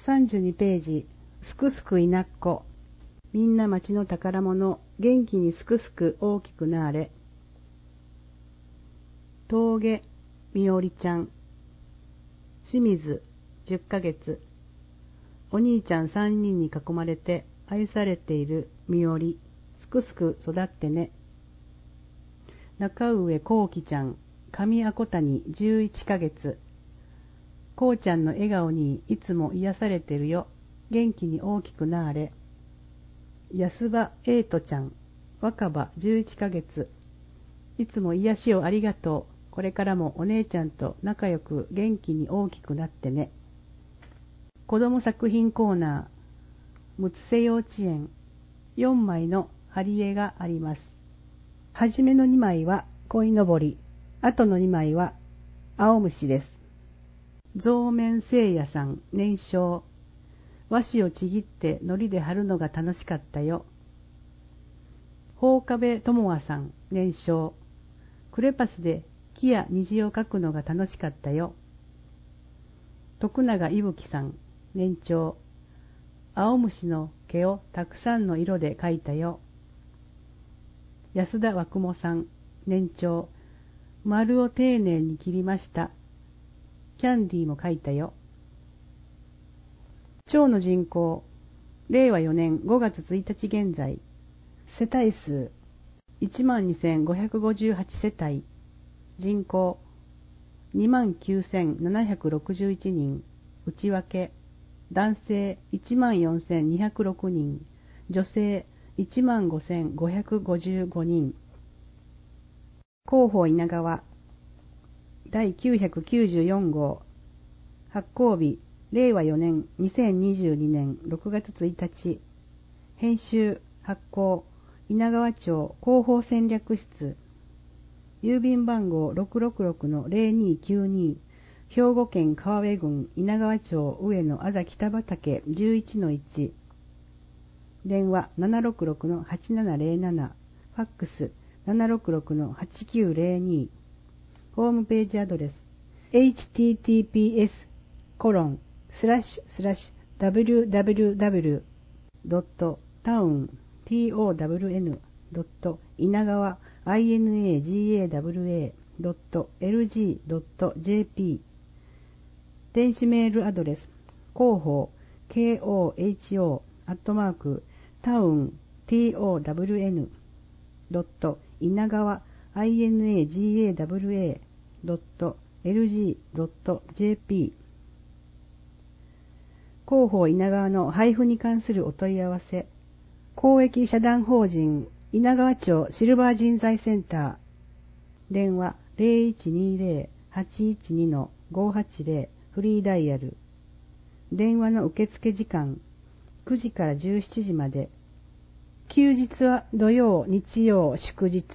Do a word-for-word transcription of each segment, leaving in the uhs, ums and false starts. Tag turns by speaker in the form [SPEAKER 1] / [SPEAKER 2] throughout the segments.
[SPEAKER 1] さんじゅうにページ、すくすくいなっこ。みんな町の宝物、元気にすくすく大きくなあれ。峠みおりちゃん。清水じゅっかげつ。お兄ちゃんさんにんに囲まれて愛されているみおり。すくすく育ってね。中上こうきちゃん。上あこたにじゅういっかげつ。こうちゃんの笑顔にいつも癒されてるよ。元気に大きくなあれ。安場えいとちゃん。若葉じゅういっかげつ。いつも癒しをありがとう。これからもお姉ちゃんと仲良く元気に大きくなってね。子供作品コーナー。むつせ幼稚園。よんまいの貼り絵があります。はじめのにまいは鯉のぼり。あとのにまいは青虫です。象面聖夜さん年少。和紙をちぎって糊で貼るのが楽しかったよ。宝壁智和さん年少。クレパスで木や虹を描くのが楽しかったよ。徳永いぶきさん年長。青虫の毛をたくさんの色で描いたよ。安田わくもさん年長。丸を丁寧に切りました。キャンディーも描いたよ。町の人口、れいわよねんごがつついたち現在、世帯数いちまんにせんごひゃくごじゅうはちせたい、人口にまんきゅうせんななひゃくろくじゅういちにん、内訳、男性いちまんよんせんにひゃくろくにん、女性いちまんごせんごひゃくごじゅうごにん。広報稲川、だいきゅうひゃくきゅうじゅうよんごう、発行日、れいわよねんにせんにじゅうにねんろくがつついたち。編集発行稲川町広報戦略室。郵便番号 ろくろくろくのぜろにきゅうに、兵庫県川辺郡稲川町上野あざ北畑 じゅういちのいち。電話 ななろくろくのはちななぜろなな。ファックス ななろくろくのはちきゅうぜろに。ホームページアドレス エイチティーティーピーエス コロンスラッシュスラッシュ ダブリューダブリューダブリュー ドットタウン トウン ドット稲川 イナガワ ドット エルジー ドット ジェーピー。 電子メールアドレス広報 ケーオーエイチオー アットマークタウン トウン ドット稲川 イナガワ ドット エルジー ドット ジェーピー。広報稲川の配布に関するお問い合わせ。公益社団法人稲川町シルバー人材センター。電話 ゼロいちにゼロ はちいちにのごはちゼロ フリーダイヤル。電話の受付時間くじからじゅうしちじまで。休日は土曜、日曜、祝日。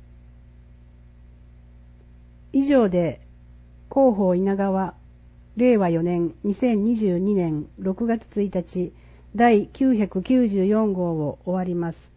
[SPEAKER 1] 以上で広報稲川れいわよねんにせんにじゅうにねんろくがつついたちだいきゅうひゃくきゅうじゅうよんごうを終わります。